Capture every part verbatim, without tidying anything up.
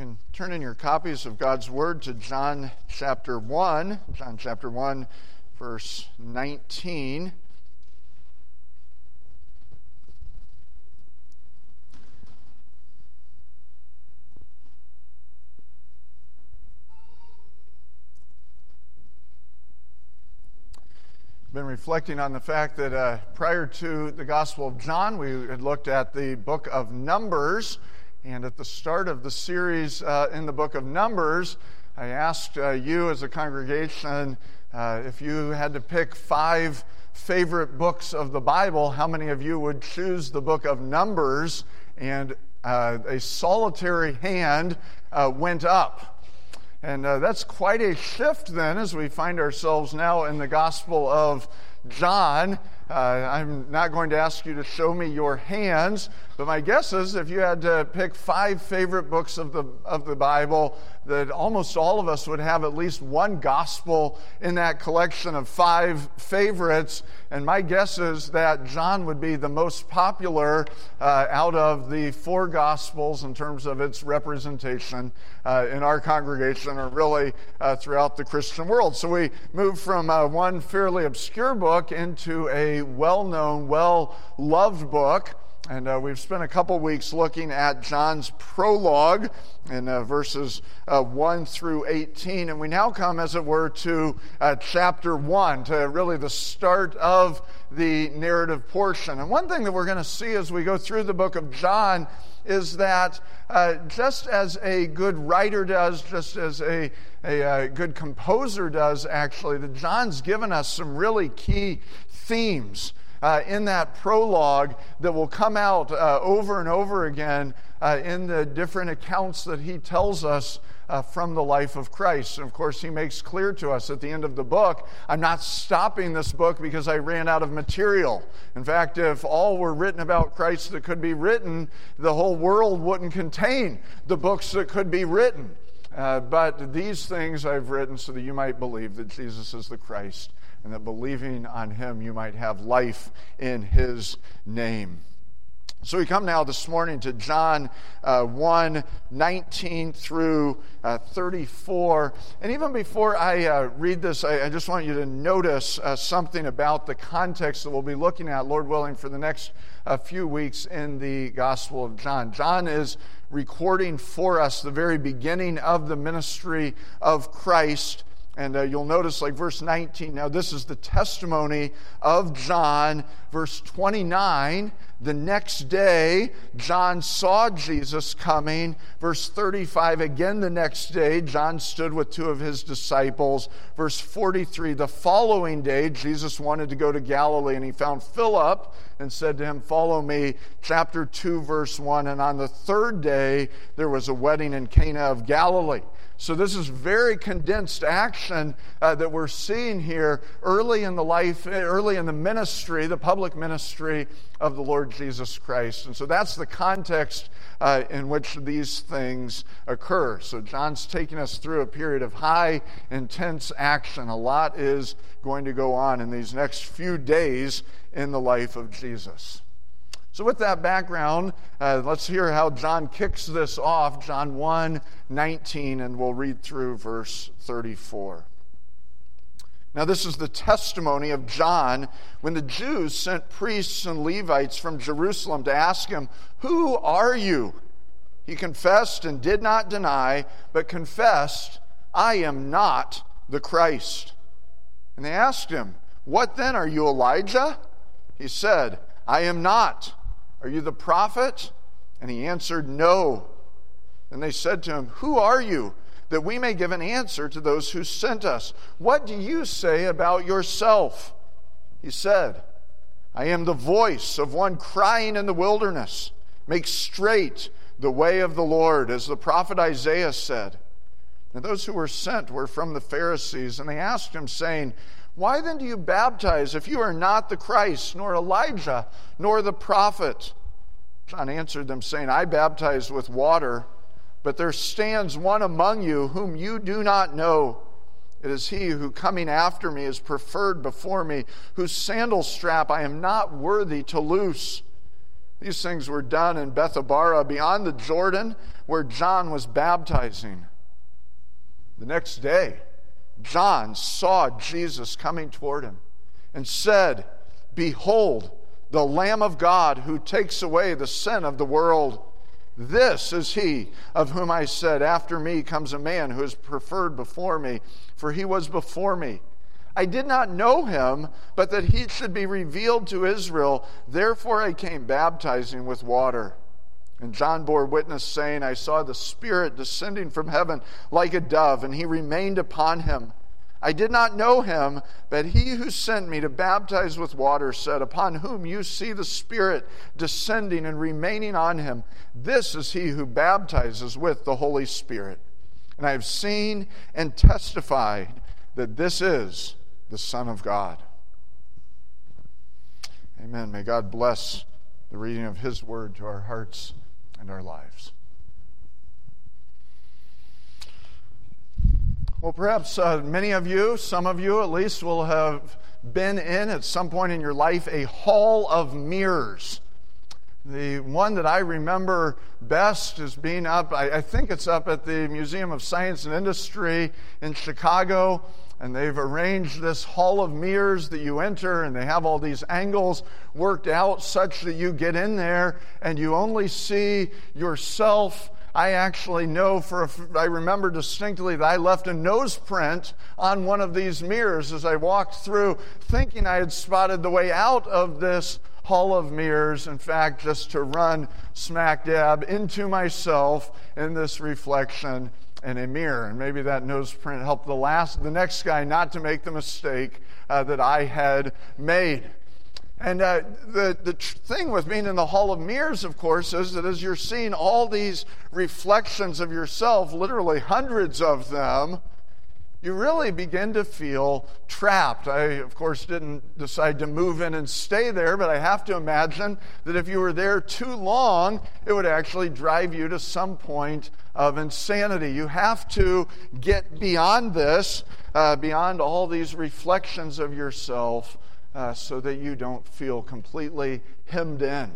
can turn in your copies of God's Word to John chapter one, John chapter one, verse nineteen. Been reflecting on the fact that uh, prior to the Gospel of John, we had looked at the book of Numbers. And at the start of the series uh, in the book of Numbers, I asked uh, you as a congregation uh, if you had to pick five favorite books of the Bible, how many of you would choose the book of Numbers? And uh, a solitary hand uh, went up. And uh, that's quite a shift then as we find ourselves now in the Gospel of John. Uh, I'm not going to ask you to show me your hands, but my guess is if you had to pick five favorite books of the of the Bible, that almost all of us would have at least one gospel in that collection of five favorites. And my guess is that John would be the most popular uh, out of the four gospels in terms of its representation uh, in our congregation, or really uh, throughout the Christian world. So we move from uh, one fairly obscure book into a well-known, well-loved book. And uh, we've spent a couple weeks looking at John's prologue in uh, verses uh, one through eighteen. And we now come, as it were, to uh, chapter one, to really the start of the narrative portion. And one thing that we're going to see as we go through the book of John is that uh, just as a good writer does, just as a, a, a good composer does, actually, that John's given us some really key themes Uh, in that prologue that will come out uh, over and over again uh, in the different accounts that he tells us uh, from the life of Christ. And of course, he makes clear to us at the end of the book, I'm not stopping this book because I ran out of material. In fact, if all were written about Christ that could be written, the whole world wouldn't contain the books that could be written. Uh, but these things I've written so that you might believe that Jesus is the Christ, and that believing on him you might have life in his name. So we come now this morning to John uh, one, nineteen through uh, thirty-four. And even before I uh, read this, I, I just want you to notice uh, something about the context that we'll be looking at, Lord willing, for the next uh, few weeks in the Gospel of John. John is recording for us the very beginning of the ministry of Christ. And uh, you'll notice, like verse nineteen, now this is the testimony of John. Verse twenty-nine, the next day, John saw Jesus coming. Verse thirty-five, again the next day, John stood with two of his disciples. Verse forty-three, the following day, Jesus wanted to go to Galilee, and he found Philip and said to him, follow me. Chapter two, verse one, and on the third day, there was a wedding in Cana of Galilee. So this is very condensed action uh, that we're seeing here early in the life, early in the ministry, the public ministry of the Lord Jesus Christ. And so that's the context uh, in which these things occur. So John's taking us through a period of high, intense action. A lot is going to go on in these next few days in the life of Jesus. So with that background, uh, let's hear how John kicks this off, John one, nineteen, and we'll read through verse thirty-four. Now this is the testimony of John when the Jews sent priests and Levites from Jerusalem to ask him, who are you? He confessed and did not deny, but confessed, I am not the Christ. And they asked him, what then, are you Elijah? He said, I am not. Are you the prophet? And he answered, no. And they said to him, who are you, that we may give an answer to those who sent us? What do you say about yourself? He said, I am the voice of one crying in the wilderness, make straight the way of the Lord, as the prophet Isaiah said. And those who were sent were from the Pharisees, and they asked him, saying, why then do you baptize if you are not the Christ, nor Elijah, nor the prophet? John answered them, saying, I baptize with water, but there stands one among you whom you do not know. It is he who coming after me is preferred before me, whose sandal strap I am not worthy to loose. These things were done in Bethabara beyond the Jordan where John was baptizing. The next day, John saw Jesus coming toward him and said, "Behold, the Lamb of God who takes away the sin of the world. This is he of whom I said, after me comes a man who is preferred before me, for he was before me. I did not know him, but that he should be revealed to Israel. Therefore I came baptizing with water." And John bore witness, saying, "I saw the Spirit descending from heaven like a dove, and he remained upon him. I did not know him, but he who sent me to baptize with water said, upon whom you see the Spirit descending and remaining on him, this is he who baptizes with the Holy Spirit. And I have seen and testified that this is the Son of God." Amen. May God bless the reading of his word to our hearts and our lives. Well, perhaps uh, many of you, some of you at least, will have been in at some point in your life a hall of mirrors. The one that I remember best is being up, I, I think it's up at the Museum of Science and Industry in Chicago, and they've arranged this hall of mirrors that you enter, and they have all these angles worked out such that you get in there and you only see yourself. I actually know for, a, I remember distinctly that I left a nose print on one of these mirrors as I walked through, thinking I had spotted the way out of this hall of mirrors. In fact, just to run smack dab into myself in this reflection in a mirror. And maybe that nose print helped the last, the next guy not to make the mistake uh, that I had made. And uh, the, the tr- thing with being in the hall of mirrors, of course, is that as you're seeing all these reflections of yourself, literally hundreds of them, you really begin to feel trapped. I, of course, didn't decide to move in and stay there, but I have to imagine that if you were there too long, it would actually drive you to some point of insanity. You have to get beyond this, uh, beyond all these reflections of yourself, Uh, so that you don't feel completely hemmed in.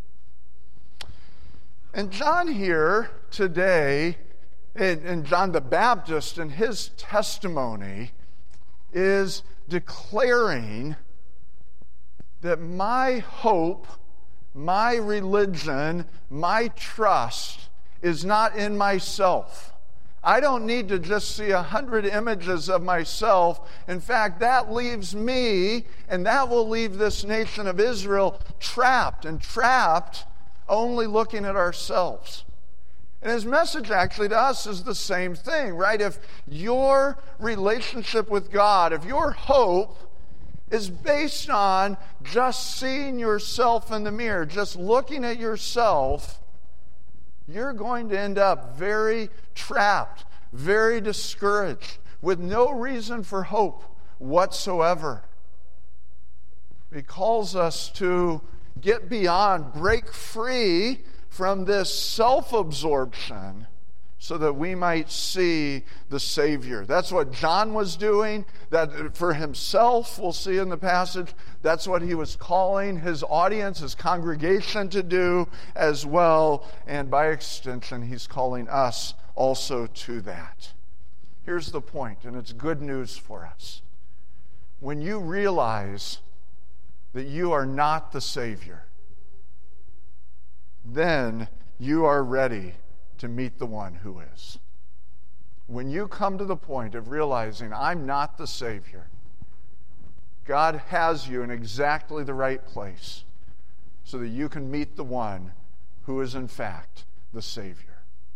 And John here today, and, and John the Baptist in his testimony, is declaring that my hope, my religion, my trust is not in myself. I don't need to just see a hundred images of myself. In fact, that leaves me, and that will leave this nation of Israel trapped, and trapped only looking at ourselves. And his message actually to us is the same thing, right? If your relationship with God, if your hope is based on just seeing yourself in the mirror, just looking at yourself, you're going to end up very trapped, very discouraged, with no reason for hope whatsoever. He calls us to get beyond, break free from this self-absorption so that we might see the Savior. That's what John was doing. That for himself, we'll see in the passage, that's what he was calling his audience, his congregation to do as well. And by extension, he's calling us also to that. Here's the point, and it's good news for us. When you realize that you are not the Savior, then you are ready to meet the one who is. When you come to the point of realizing I'm not the Savior, God has you in exactly the right place so that you can meet the one who is in fact the Savior.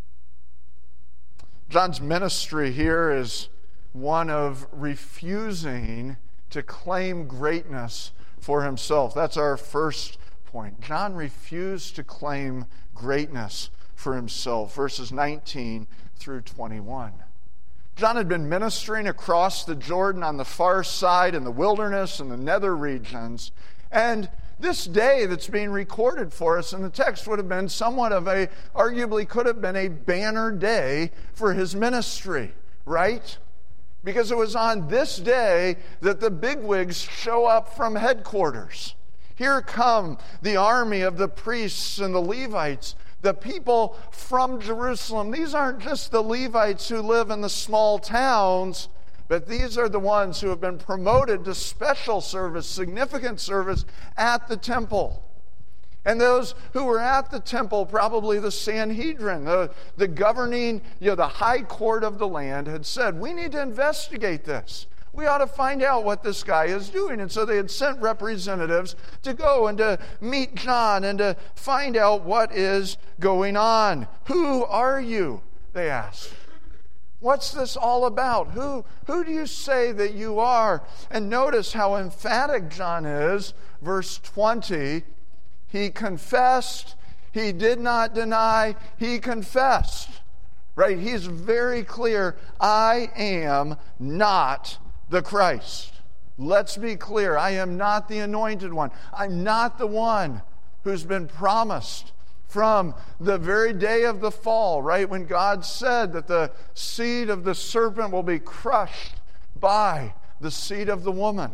John's ministry here is one of refusing to claim greatness for himself. That's our first point. John refused to claim greatness for himself. Verses nineteen through twenty-one. John had been ministering across the Jordan on the far side in the wilderness and the nether regions. And this day that's being recorded for us in the text would have been somewhat of a, arguably could have been a banner day for his ministry, right? Because it was on this day that the bigwigs show up from headquarters. Here come the army of the priests and the Levites, the people from Jerusalem. These aren't just the Levites who live in the small towns, but these are the ones who have been promoted to special service, significant service at the temple. And those who were at the temple, probably the Sanhedrin, the, the governing, you know, the high court of the land, had said, we need to investigate this. We ought to find out what this guy is doing. And so they had sent representatives to go and to meet John and to find out what is going on. Who are you? They asked. What's this all about? Who, who do you say that you are? And notice how emphatic John is. Verse twenty, he confessed, he did not deny, he confessed. Right? He's very clear, I am not the Christ. Let's be clear, I am not the anointed one. I'm not the one who's been promised from the very day of the fall, right? When God said that the seed of the serpent will be crushed by the seed of the woman.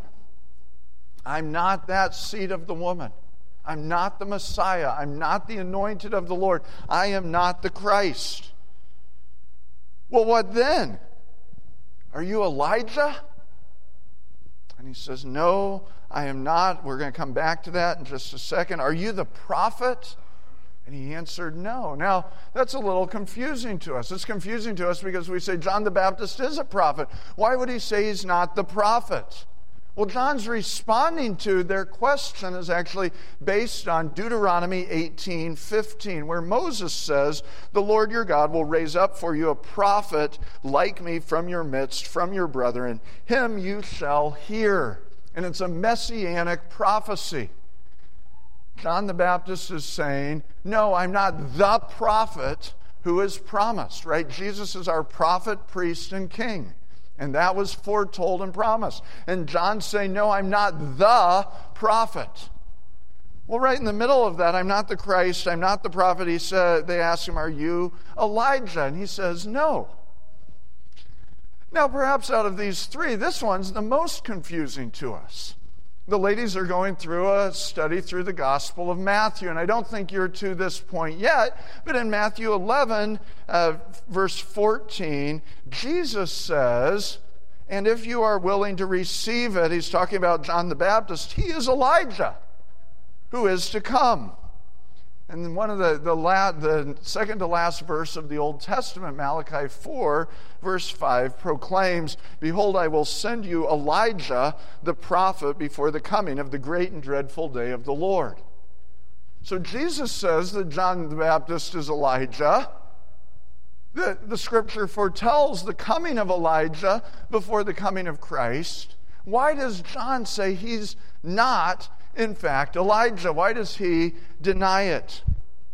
I'm not that seed of the woman. I'm not the Messiah. I'm not the anointed of the Lord. I am not the Christ. Well, what then? Are you Elijah? And he says, no, I am not. We're going to come back to that in just a second. Are you the prophet? And he answered, no. Now, that's a little confusing to us. It's confusing to us because we say John the Baptist is a prophet. Why would he say he's not the prophet? Well, John's responding to their question is actually based on Deuteronomy eighteen fifteen, where Moses says, the Lord your God will raise up for you a prophet like me from your midst, from your brethren. Him you shall hear. And it's a messianic prophecy. John the Baptist is saying, no, I'm not the prophet who is promised, right? Jesus is our prophet, priest, and king. And that was foretold and promised. And John's saying, no, I'm not the prophet. Well, right in the middle of that, I'm not the Christ, I'm not the prophet. He said, they asked him, are you Elijah? And he says, no. Now, perhaps out of these three, this one's the most confusing to us. The ladies are going through a study through the Gospel of Matthew, and I don't think you're to this point yet, but in Matthew eleven, uh, verse fourteen, Jesus says, and if you are willing to receive it, he's talking about John the Baptist, he is Elijah, who is to come. And then one of the, the, la, the second to last verse of the Old Testament, Malachi four, verse five, proclaims, behold, I will send you Elijah, the prophet, before the coming of the great and dreadful day of the Lord. So Jesus says that John the Baptist is Elijah. The, the scripture foretells the coming of Elijah before the coming of Christ. Why does John say he's not, in fact, Elijah? Why does he deny it?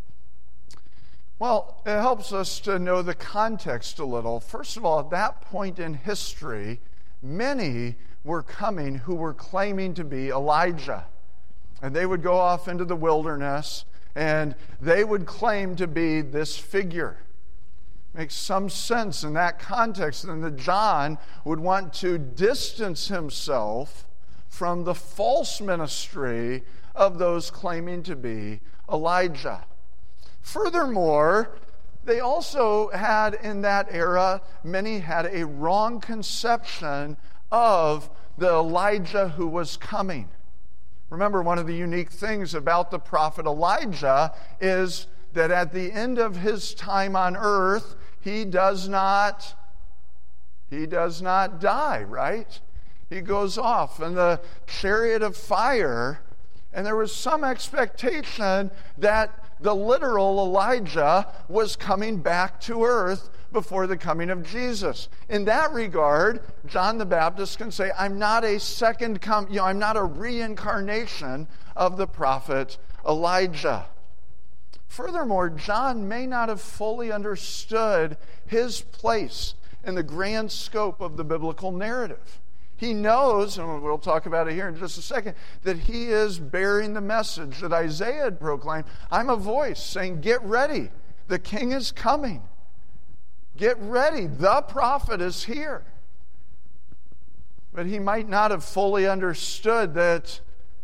Well, it helps us to know the context a little. First of all, at that point in history, many were coming who were claiming to be Elijah. And they would go off into the wilderness, and they would claim to be this figure. Makes some sense in that context, and that John would want to distance himself from the false ministry of those claiming to be Elijah. Furthermore, they also had in that era, many had a wrong conception of the Elijah who was coming. Remember, one of the unique things about the prophet Elijah is that at the end of his time on earth, he does not, he does not die, right? He goes off in the chariot of fire, and there was some expectation that the literal Elijah was coming back to earth before the coming of Jesus. In that regard, John the Baptist can say, I'm not a second come, you know, I'm not a reincarnation of the prophet Elijah. Furthermore, John may not have fully understood his place in the grand scope of the biblical narrative. He knows, and we'll talk about it here in just a second, that he is bearing the message that Isaiah had proclaimed. I'm a voice saying, get ready. The king is coming. Get ready. The prophet is here. But he might not have fully understood that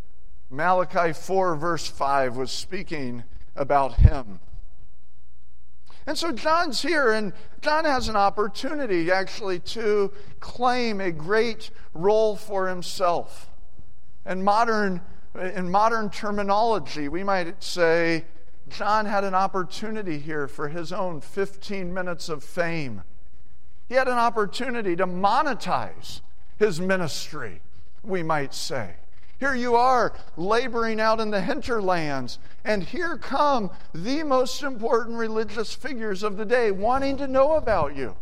Malachi four, verse five, was speaking about him. And so John's here, and John has an opportunity actually to claim a great role for himself. And modern, in modern terminology, we might say John had an opportunity here for his own fifteen minutes of fame. He had an opportunity to monetize his ministry, we might say. Here you are, laboring out in the hinterlands, and here come the most important religious figures of the day wanting to know about you.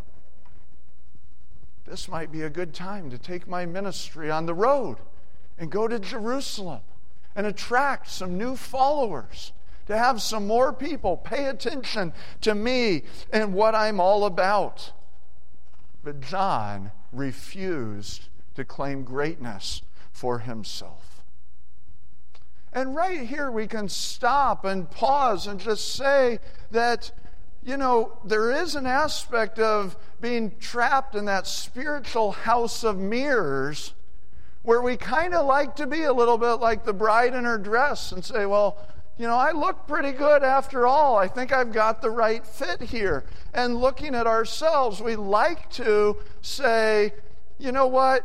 This might be a good time to take my ministry on the road and go to Jerusalem and attract some new followers, to have some more people pay attention to me and what I'm all about. But John refused to claim greatness for himself. And right here we can stop and pause and just say that, you know, there is an aspect of being trapped in that spiritual house of mirrors where we kind of like to be a little bit like the bride in her dress and say, well, you know, I look pretty good after all. I think I've got the right fit here. And looking at ourselves, we like to say, you know what?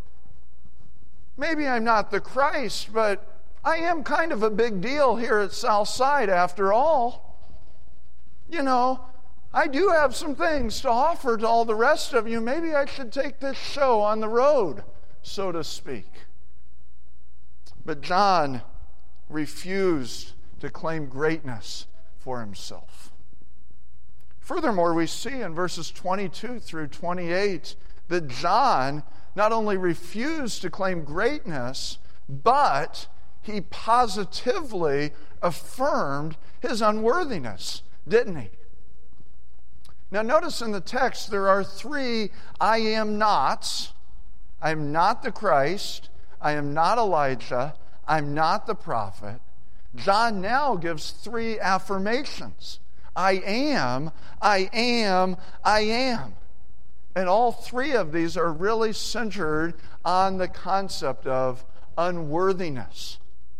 Maybe I'm not the Christ, but I am kind of a big deal here at Southside after all. You know, I do have some things to offer to all the rest of you. Maybe I should take this show on the road, so to speak. But John refused to claim greatness for himself. Furthermore, we see in verses twenty-two through twenty-eight that John not only refused to claim greatness, but he positively affirmed his unworthiness, didn't he? Now notice in the text there are three I am nots. I am not the Christ. I am not Elijah. I'm not the prophet. John now gives three affirmations. I am, I am, I am. And all three of these are really centered on the concept of unworthiness.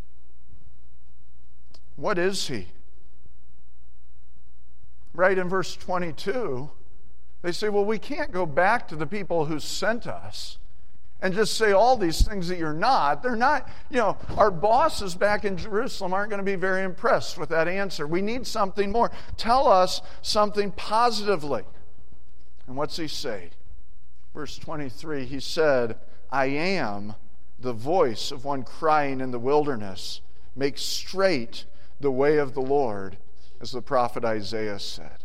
What is he? Right in verse twenty-two, they say, well, we can't go back to the people who sent us and just say all these things that you're not. They're not, you know, our bosses back in Jerusalem aren't going to be very impressed with that answer. We need something more. Tell us something positively. And what's he say? Verse twenty-three, he said, I am the voice of one crying in the wilderness, make straight the way of the Lord, as the prophet Isaiah said.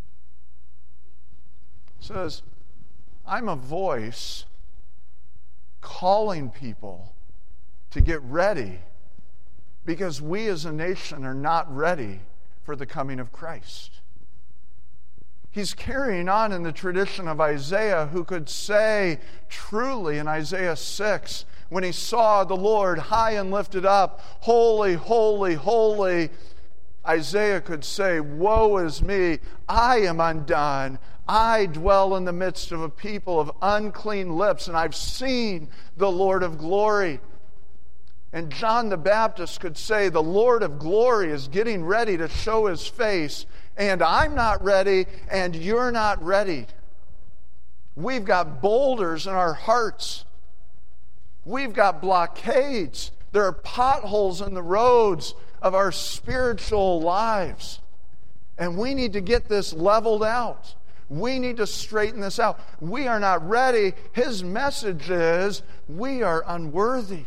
It says, I'm a voice calling people to get ready because we as a nation are not ready for the coming of Christ. He's carrying on in the tradition of Isaiah, who could say truly in Isaiah six, when he saw the Lord high and lifted up, holy, holy, holy, Isaiah could say, woe is me, I am undone. I dwell in the midst of a people of unclean lips, and I've seen the Lord of glory. And John the Baptist could say, the Lord of glory is getting ready to show his face, and I'm not ready, and you're not ready. We've got boulders in our hearts. We've got blockades. There are potholes in the roads of our spiritual lives. And we need to get this leveled out. We need to straighten this out. We are not ready. His message is, we are unworthy.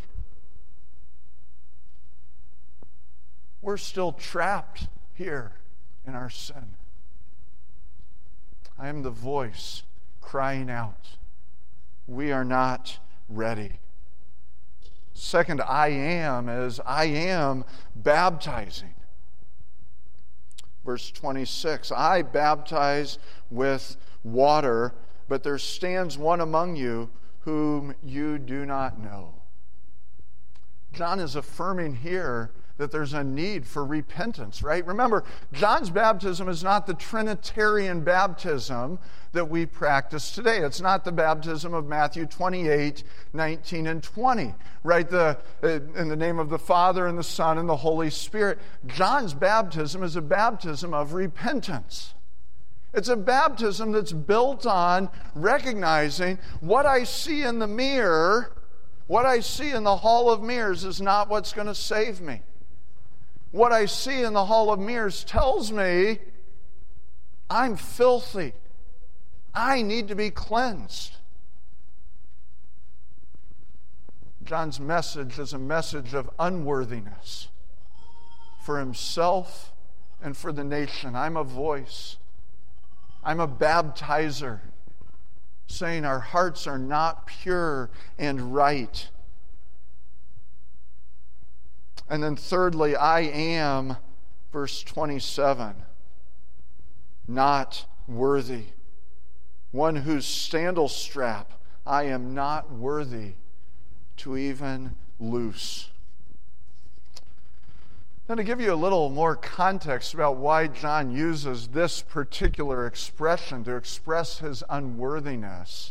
We're still trapped here in our sin. I am the voice crying out. We are not ready. Second, I am is I am baptizing. Verse twenty-six, I baptize with water, but there stands one among you whom you do not know. John is affirming here that there's a need for repentance, right? Remember, John's baptism is not the Trinitarian baptism that we practice today. It's not the baptism of Matthew twenty-eight, nineteen, and twenty, right? The, in the name of the Father and the Son and the Holy Spirit. John's baptism is a baptism of repentance. It's a baptism that's built on recognizing what I see in the mirror, what I see in the hall of mirrors is not what's going to save me. What I see in the hall of mirrors tells me I'm filthy. I need to be cleansed. John's message is a message of unworthiness for himself and for the nation. I'm a voice. I'm a baptizer, saying our hearts are not pure and right. And then thirdly, I am, verse twenty-seven, not worthy. One whose sandal strap I am not worthy to even loose. Now, to give you a little more context about why John uses this particular expression to express his unworthiness.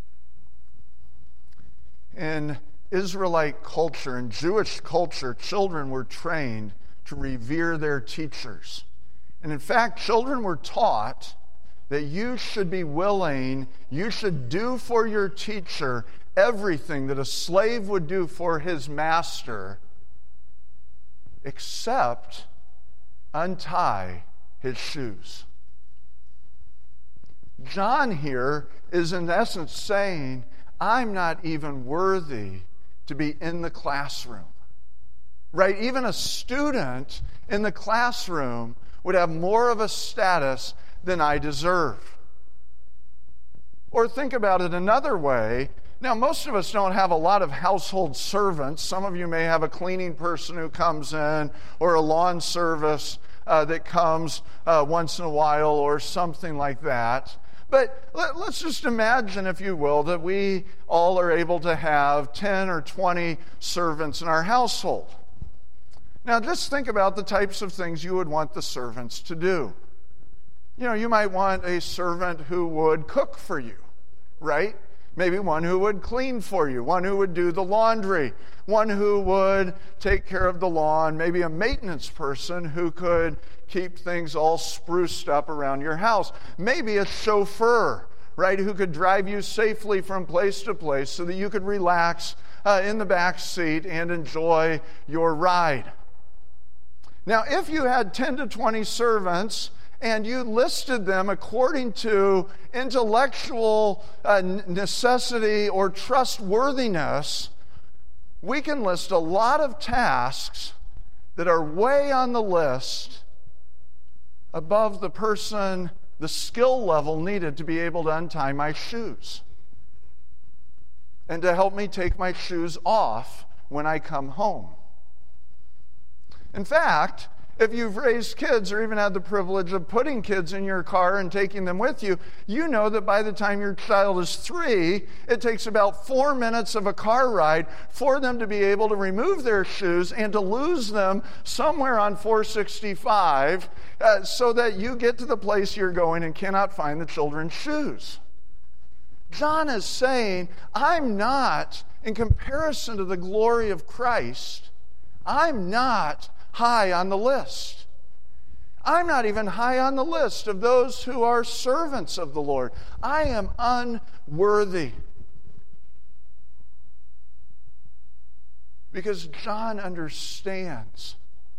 In Israelite culture, in Jewish culture, children were trained to revere their teachers. And in fact, children were taught that you should be willing, you should do for your teacher everything that a slave would do for his master, except untie his shoes. John here is in essence saying, I'm not even worthy to be in the classroom. Right? Even a student in the classroom would have more of a status than I deserve. Or think about it another way. Now, most of us don't have a lot of household servants. Some of you may have a cleaning person who comes in, or a lawn service uh, that comes uh, once in a while, or something like that. But let, let's just imagine, if you will, that we all are able to have ten or twenty servants in our household. Now, just think about the types of things you would want the servants to do. You know, you might want a servant who would cook for you, right? Maybe one who would clean for you, one who would do the laundry, one who would take care of the lawn, maybe a maintenance person who could keep things all spruced up around your house. Maybe a chauffeur, right, who could drive you safely from place to place so that you could relax uh, in the back seat and enjoy your ride. Now, if you had ten to twenty servants, and you listed them according to intellectual uh, necessity or trustworthiness, we can list a lot of tasks that are way on the list above the person, the skill level needed to be able to untie my shoes and to help me take my shoes off when I come home. In fact, if you've raised kids or even had the privilege of putting kids in your car and taking them with you, you know that by the time your child is three, it takes about four minutes of a car ride for them to be able to remove their shoes and to lose them somewhere on four sixty-five uh, so that you get to the place you're going and cannot find the children's shoes. John is saying, I'm not, in comparison to the glory of Christ, I'm not high on the list. I'm not even high on the list of those who are servants of the Lord. I am unworthy. Because John understands.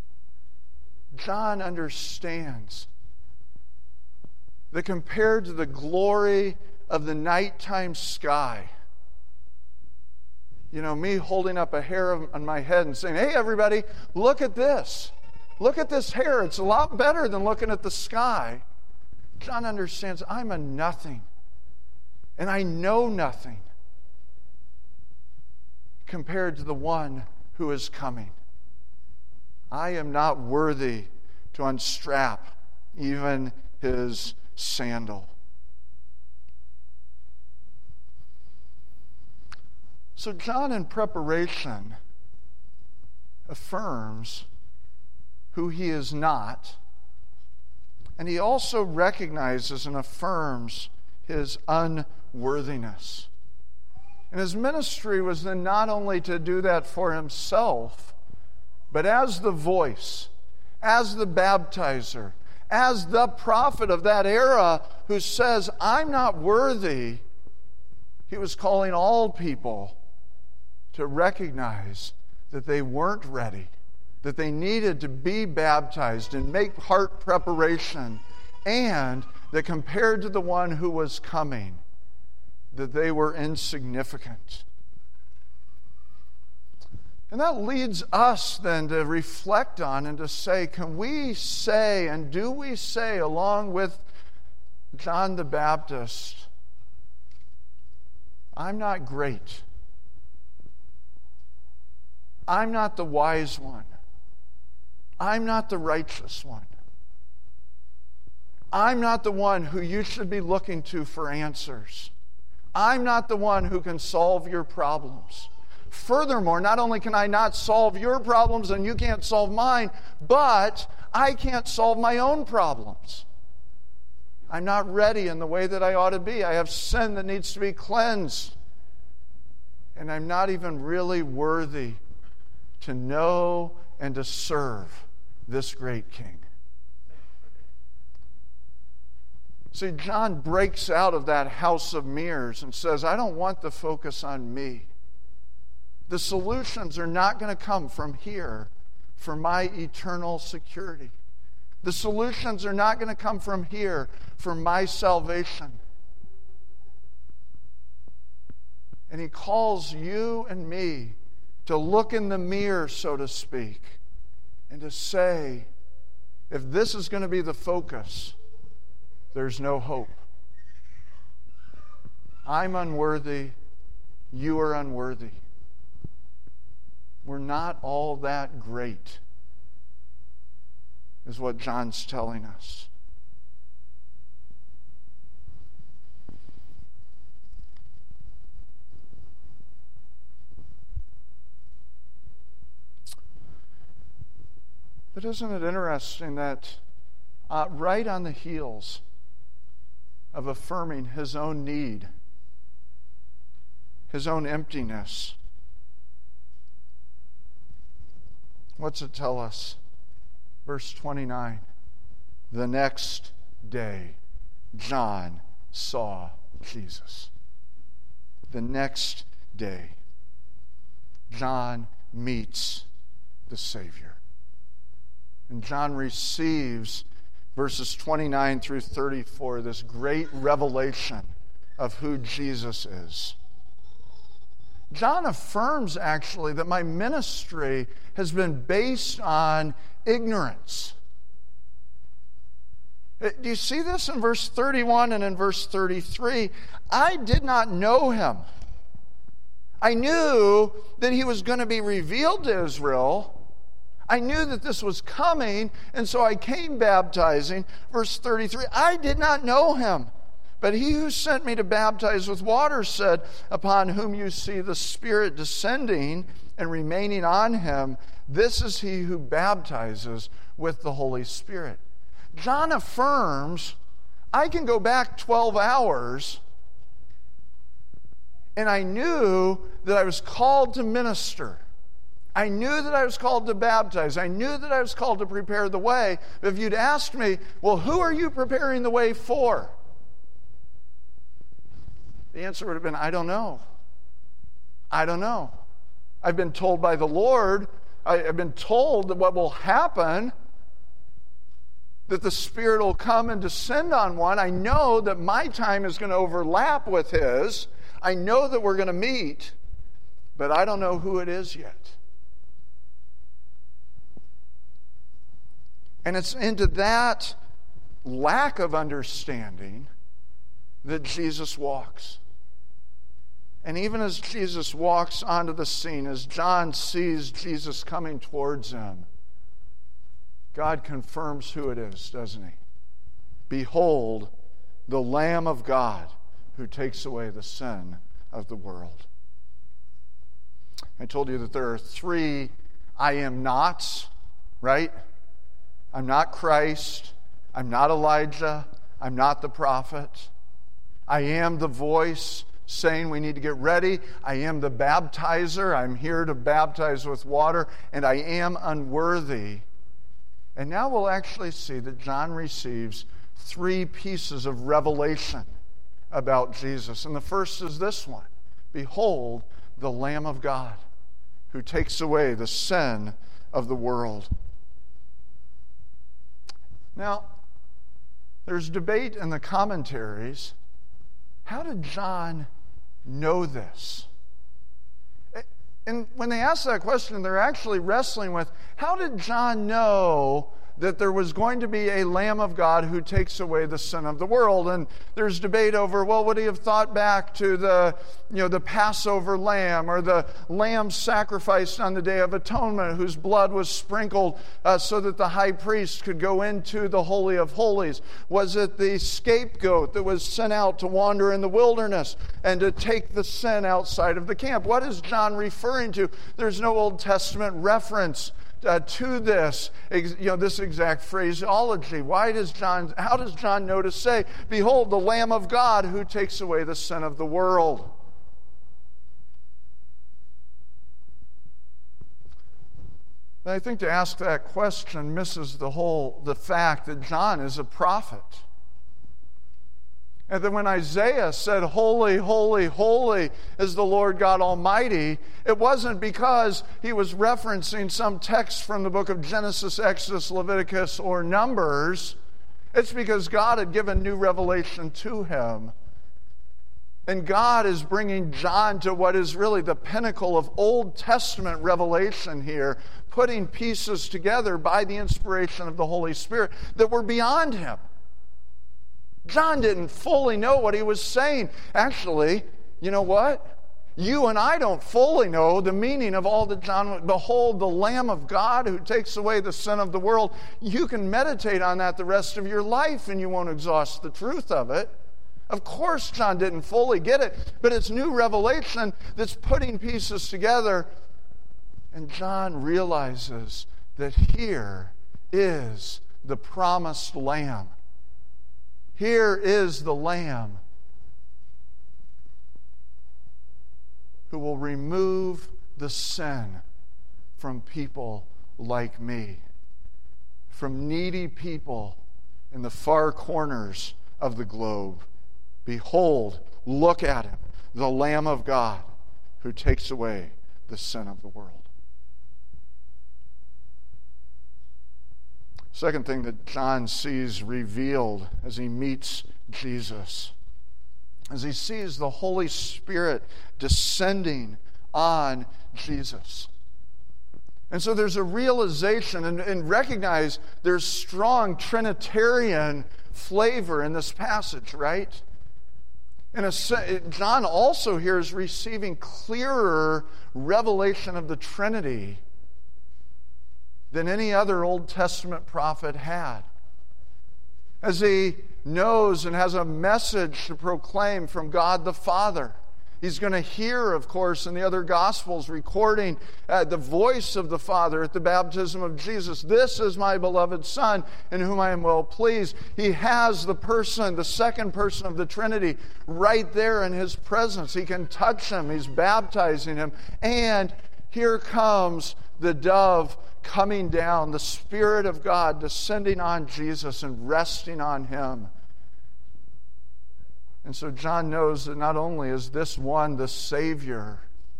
John understands that compared to the glory of the nighttime sky, you know, me holding up a hair on my head and saying, hey, everybody, look at this. Look at this hair. It's a lot better than looking at the sky. John understands I'm a nothing, and I know nothing compared to the one who is coming. I am not worthy to unstrap even his sandal. So John, in preparation, affirms who he is not. And he also recognizes and affirms his unworthiness. And his ministry was then not only to do that for himself, but as the voice, as the baptizer, as the prophet of that era who says, I'm not worthy, he was calling all people to recognize that they weren't ready, that they needed to be baptized and make heart preparation, and that compared to the one who was coming, that they were insignificant. And that leads us then to reflect on and to say, can we say, and do we say, along with John the Baptist, I'm not great. I'm not the wise one. I'm not the righteous one. I'm not the one who you should be looking to for answers. I'm not the one who can solve your problems. Furthermore, not only can I not solve your problems and you can't solve mine, but I can't solve my own problems. I'm not ready in the way that I ought to be. I have sin that needs to be cleansed. And I'm not even really worthy to know and to serve this great King. See, John breaks out of that house of mirrors and says, I don't want the focus on me. The solutions are not going to come from here for my eternal security. The solutions are not going to come from here for my salvation. And he calls you and me to look in the mirror, so to speak, and to say, if this is going to be the focus, there's no hope. I'm unworthy. You are unworthy. We're not all that great, is what John's telling us. But isn't it interesting that uh, right on the heels of affirming his own need, his own emptiness, what's it tell us? Verse twenty-nine. The next day, John saw Jesus. The next day, John meets the Savior. And John receives, verses twenty-nine through thirty-four, this great revelation of who Jesus is. John affirms, actually, that my ministry has been based on ignorance. Do you see this in verse thirty-one and in verse thirty-three? I did not know him. I knew that he was going to be revealed to Israel. I knew that this was coming, and so I came baptizing. Verse thirty-three, I did not know him. But he who sent me to baptize with water said, upon whom you see the Spirit descending and remaining on him, this is he who baptizes with the Holy Spirit. John affirms, I can go back twelve hours, and I knew that I was called to minister. I knew that I was called to baptize. I knew that I was called to prepare the way. But if you'd asked me, well, who are you preparing the way for? The answer would have been, I don't know. I don't know. I've been told by the Lord, I've been told that what will happen, that the Spirit will come and descend on one. I know that my time is going to overlap with his. I know that we're going to meet, but I don't know who it is yet. And it's into that lack of understanding that Jesus walks. And even as Jesus walks onto the scene, as John sees Jesus coming towards him, God confirms who it is, doesn't he? Behold, the Lamb of God who takes away the sin of the world. I told you that there are three I am nots, right? I'm not Christ. I'm not Elijah. I'm not the prophet. I am the voice saying we need to get ready. I am the baptizer. I'm here to baptize with water, and I am unworthy. And now we'll actually see that John receives three pieces of revelation about Jesus. And the first is this one: behold, the Lamb of God who takes away the sin of the world. Now, there's debate in the commentaries. How did John know this? And when they ask that question, they're actually wrestling with, how did John know that there was going to be a Lamb of God who takes away the sin of the world? And there's debate over, well, would he have thought back to the, you know, the Passover lamb, or the lamb sacrificed on the Day of Atonement, whose blood was sprinkled uh, so that the high priest could go into the Holy of Holies? Was it the scapegoat that was sent out to wander in the wilderness and to take the sin outside of the camp? What is John referring to? There's no Old Testament reference Uh, to this, you know, this exact phraseology. Why does John, how does John know to say, behold, the Lamb of God who takes away the sin of the world? And I think to ask that question misses the whole, the fact that John is a prophet. And then when Isaiah said, holy, holy, holy is the Lord God Almighty, it wasn't because he was referencing some text from the book of Genesis, Exodus, Leviticus, or Numbers. It's because God had given new revelation to him. And God is bringing John to what is really the pinnacle of Old Testament revelation here, putting pieces together by the inspiration of the Holy Spirit that were beyond him. John didn't fully know what he was saying. Actually, you know what? You and I don't fully know the meaning of all that John, behold, the Lamb of God who takes away the sin of the world. You can meditate on that the rest of your life and you won't exhaust the truth of it. Of course, John didn't fully get it, but it's new revelation that's putting pieces together. And John realizes that here is the promised Lamb. Here is the Lamb who will remove the sin from people like me, from needy people in the far corners of the globe. Behold, look at him, the Lamb of God who takes away the sin of the world. Second thing that John sees revealed as he meets Jesus, as he sees the Holy Spirit descending on Jesus. And so there's a realization, and, and recognize there's strong Trinitarian flavor in this passage, right? And a, John also here is receiving clearer revelation of the Trinity than any other Old Testament prophet had. As he knows and has a message to proclaim from God the Father. He's going to hear, of course, in the other Gospels, recording uh, the voice of the Father at the baptism of Jesus. This is my beloved Son, in whom I am well pleased. He has the person, the second person of the Trinity, right there in his presence. He can touch him. He's baptizing him. And here comes the dove coming down, the Spirit of God descending on Jesus and resting on him. And so John knows that not only is this one the Savior,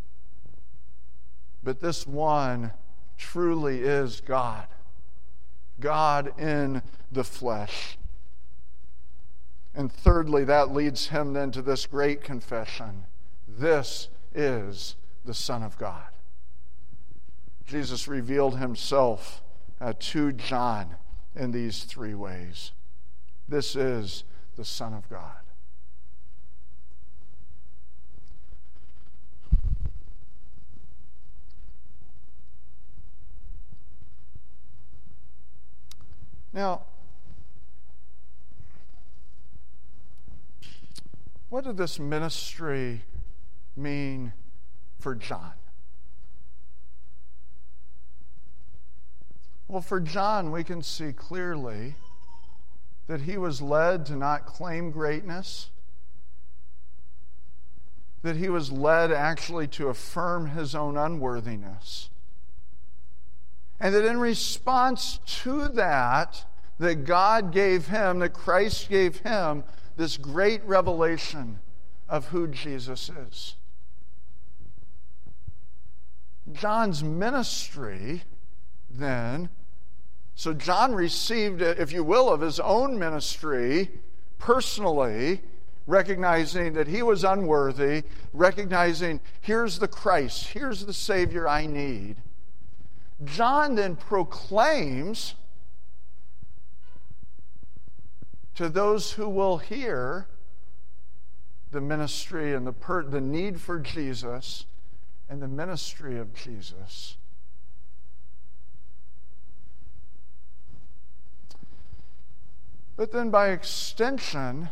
but this one truly is God. God in the flesh. And thirdly, that leads him then to this great confession. This is the Son of God. Jesus revealed himself uh, to John in these three ways. This is the Son of God. Now, what did this ministry mean for John? Well, for John, we can see clearly that he was led to not claim greatness, that he was led actually to affirm his own unworthiness. And that in response to that, that God gave him, that Christ gave him, this great revelation of who Jesus is. John's ministry, then, so John received, if you will, of his own ministry personally, recognizing that he was unworthy, recognizing here's the Christ, here's the Savior I need. John then proclaims to those who will hear the ministry and the, per, the need for Jesus and the ministry of Jesus. But then by extension,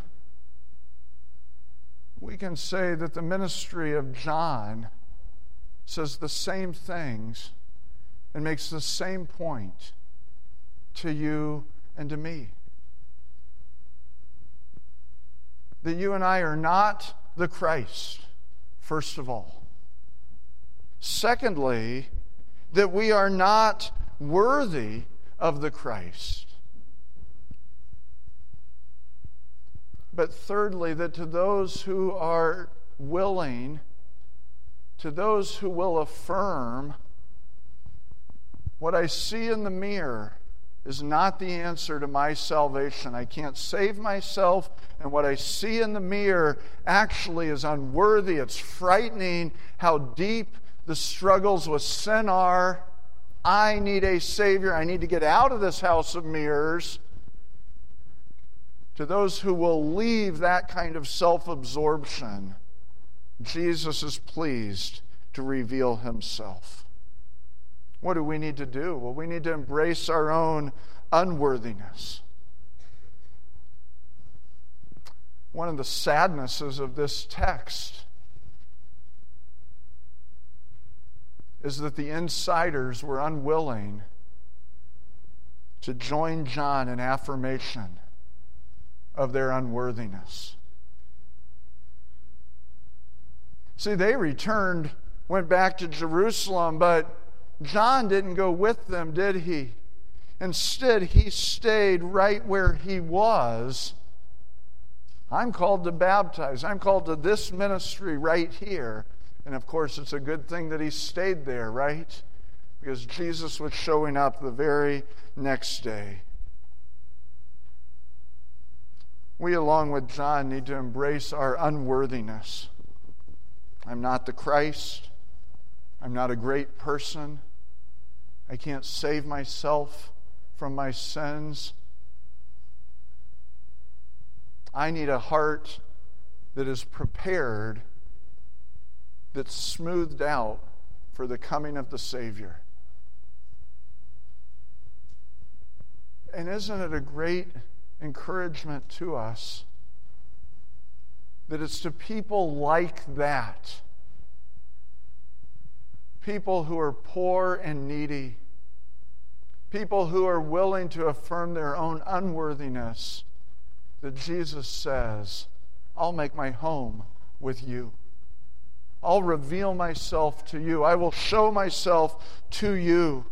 we can say that the ministry of John says the same things and makes the same point to you and to me. That you and I are not the Christ, first of all. Secondly, that we are not worthy of the Christ. But thirdly, that to those who are willing, to those who will affirm, what I see in the mirror is not the answer to my salvation. I can't save myself, and what I see in the mirror actually is unworthy. It's frightening how deep the struggles with sin are. I need a Savior. I need to get out of this house of mirrors. To those who will leave that kind of self-absorption, Jesus is pleased to reveal himself. What do we need to do? Well, we need to embrace our own unworthiness. One of the sadnesses of this text is that the insiders were unwilling to join John in affirmation of their unworthiness. See, they returned, went back to Jerusalem, but John didn't go with them, did he? Instead, he stayed right where he was. I'm called to baptize. I'm called to this ministry right here. And of course, it's a good thing that he stayed there, right? Because Jesus was showing up the very next day. We, along with John, need to embrace our unworthiness. I'm not the Christ. I'm not a great person. I can't save myself from my sins. I need a heart that is prepared, that's smoothed out for the coming of the Savior. And isn't it a great encouragement to us that it's to people like that, people who are poor and needy, people who are willing to affirm their own unworthiness, that Jesus says, I'll make my home with you. I'll reveal myself to you. I will show myself to you.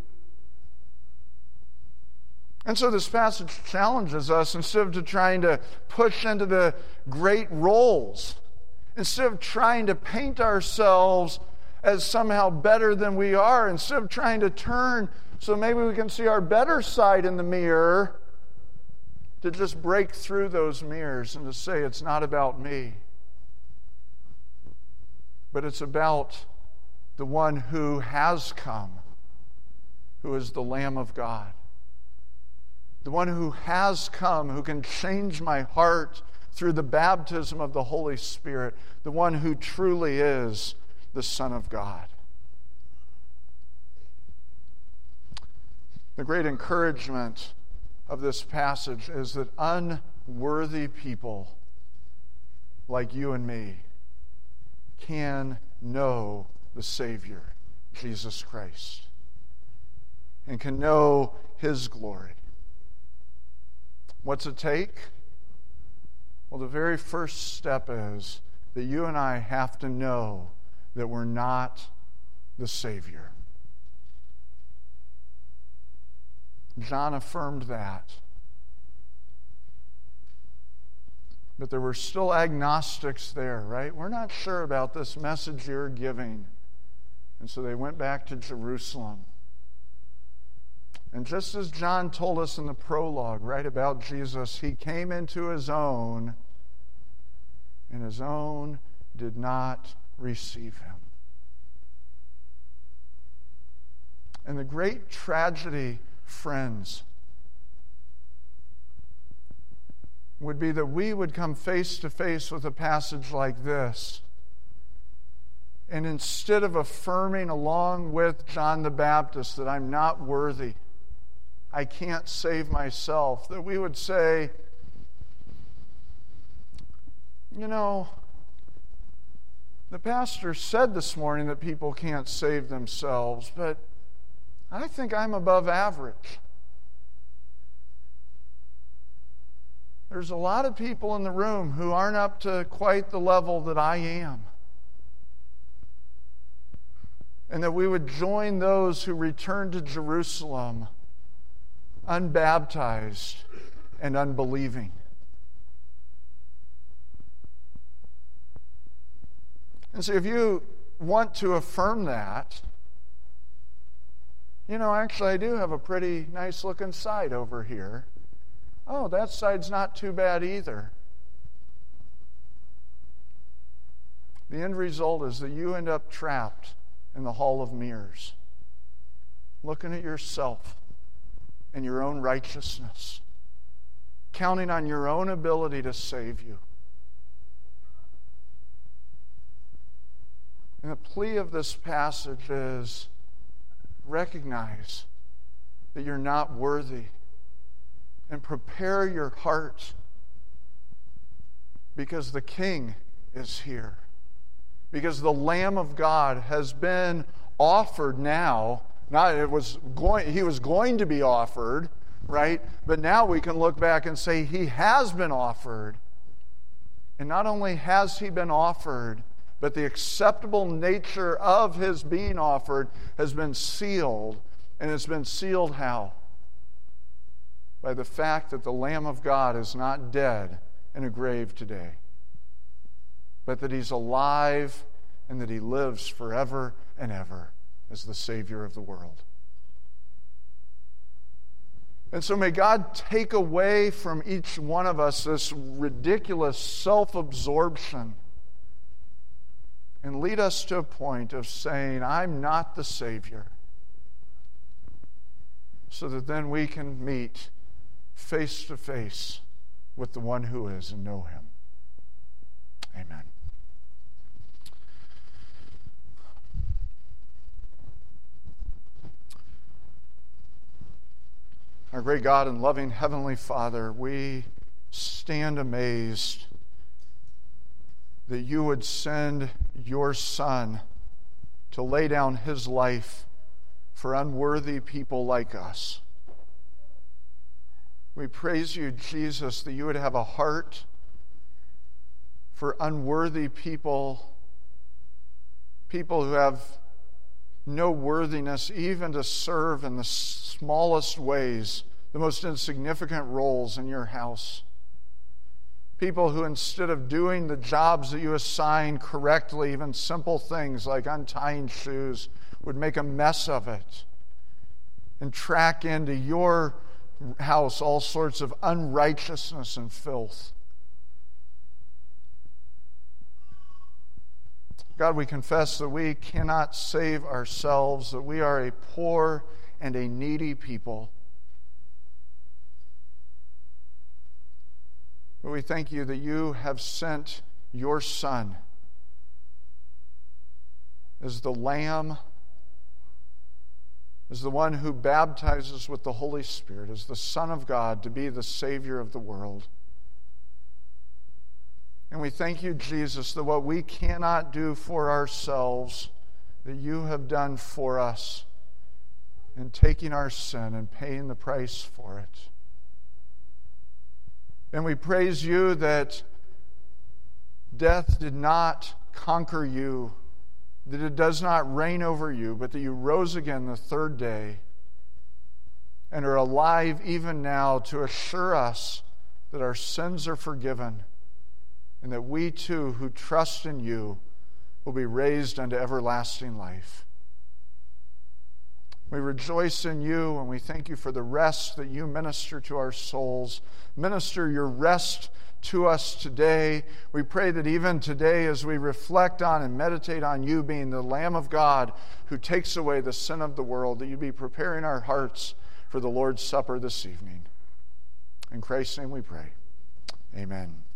And so this passage challenges us, instead of to trying to push into the great roles, instead of trying to paint ourselves as somehow better than we are, instead of trying to turn so maybe we can see our better side in the mirror, to just break through those mirrors and to say, it's not about me, but it's about the one who has come, who is the Lamb of God. The one who has come, who can change my heart through the baptism of the Holy Spirit. The one who truly is the Son of God. The great encouragement of this passage is that unworthy people like you and me can know the Savior, Jesus Christ. and can know His glory. What's it take? Well, the very first step is that you and I have to know that we're not the Savior. John affirmed that. But there were still agnostics there, right? We're not sure about this message you're giving. And so they went back to Jerusalem. And just as John told us in the prologue, right, about Jesus, He came into His own, and His own did not receive Him. And the great tragedy, friends, would be that we would come face to face with a passage like this, and instead of affirming along with John the Baptist that I'm not worthy, I can't save myself, that we would say, you know, the pastor said this morning that people can't save themselves, but I think I'm above average. There's a lot of people in the room who aren't up to quite the level that I am. And that we would join those who return to Jerusalem unbaptized and unbelieving. And so if you want to affirm that, you know, actually I do have a pretty nice looking side over here. Oh, that side's not too bad either. The end result is that you end up trapped in the hall of mirrors, looking at yourself and your own righteousness, counting on your own ability to save you. And the plea of this passage is recognize that you're not worthy and prepare your heart because the King is here. Because the Lamb of God has been offered now. Not it was going he was going to be offered, right? But now we can look back and say He has been offered. And not only has He been offered, but the acceptable nature of His being offered has been sealed. And it's been sealed how? By the fact that the Lamb of God is not dead in a grave today, but that He's alive and that He lives forever and ever as the Savior of the world. And so may God take away from each one of us this ridiculous self-absorption and lead us to a point of saying, I'm not the Savior, so that then we can meet face to face with the one who is and know Him. Amen. Our great God and loving Heavenly Father, we stand amazed that You would send Your Son to lay down His life for unworthy people like us. We praise You, Jesus, that You would have a heart for unworthy people, people who have no worthiness even to serve in the smallest ways, the most insignificant roles in Your house. People who, instead of doing the jobs that You assign correctly, even simple things like untying shoes, would make a mess of it and track into Your house all sorts of unrighteousness and filth. God, we confess that we cannot save ourselves, that we are a poor and a needy people. But we thank You that You have sent Your Son as the Lamb, as the one who baptizes with the Holy Spirit, as the Son of God, to be the Savior of the world. And we thank You, Jesus, that what we cannot do for ourselves, that You have done for us. in taking our sin and paying the price for it. And we praise you that death did not conquer you, that it does not reign over you, but that you rose again the third day and are alive even now to assure us that our sins are forgiven and that we too, who trust in you, will be raised unto everlasting life. We rejoice in you and we thank you for the rest that you minister to our souls. Minister your rest to us today. We pray that even today, as we reflect on and meditate on you being the Lamb of God who takes away the sin of the world, that you be preparing our hearts for the Lord's Supper this evening. In Christ's name we pray. Amen.